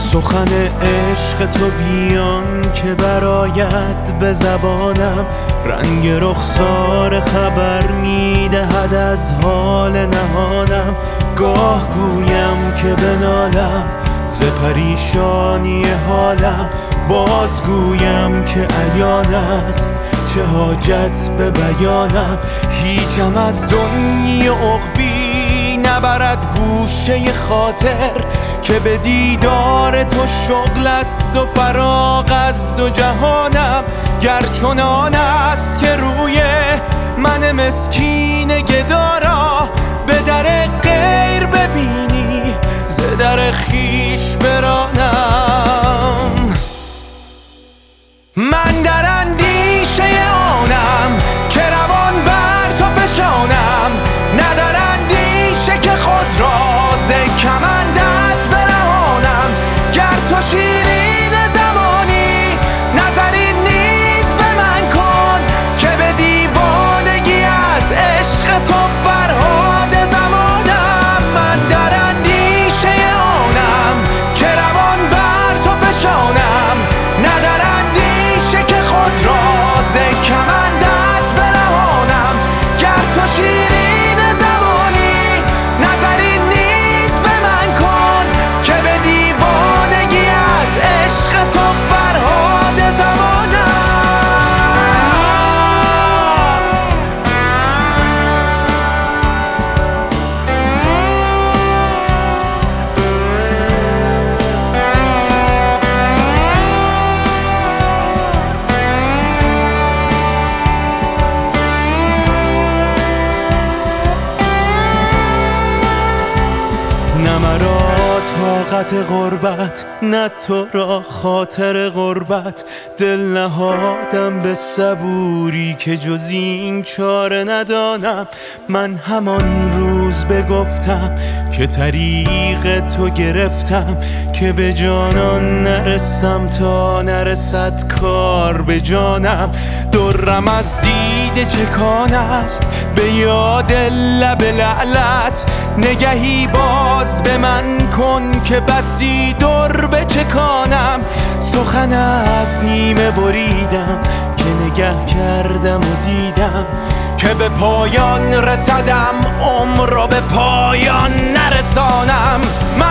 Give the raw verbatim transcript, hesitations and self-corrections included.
سخن عشق تو بیان که برآید به زبانم، رنگ رخسار خبر میدهد از حال نهانم. گاه گویم که بنالم ز پریشانی حالم، باز گویم که عیان است چه حاجت به بیانم. هیچم از دنیی عقبی نبرد گوشه خاطر، که به دیدار تو شغل است و فراغ از دو جهانم. گر چنان است که روی من مسکین گدا را به در غیر ببینی، ز در خویش برانم. من در اندیشه آنم که روان بر تو فشانم، نه در اندیشه که خود را ز کمندت برهانم. گر تو شیرین زمانی نظری نیز به من کن، که به دیوانگی از عشق تو فرهاد زمانم. من در اندیشه آنم که روان بر تو فشانم، نه در اندیشه که خود را ز کمندت برهانم. گر تو شیرین زمانی نظری نیز به من کن، که به دیوانگی از عشق تو فرهاد زمانم. نه مرا طاقت غربت، نه تو را خاطر غربت. دل نهادم به صبوری که جز این چاره ندانم. من همان روز بگفتم که طریق تو گرفتم، که به جانان نرسم تا نرسد کار به جانم. درم از دیده چکان است به یاد لب لعلت، نگهی باز به من کن که بسی در بچکانم. سخن از نیمه بریدم که نگه کردم و دیدم، که به پایان رسدم عمر را به پایان نرسانم. من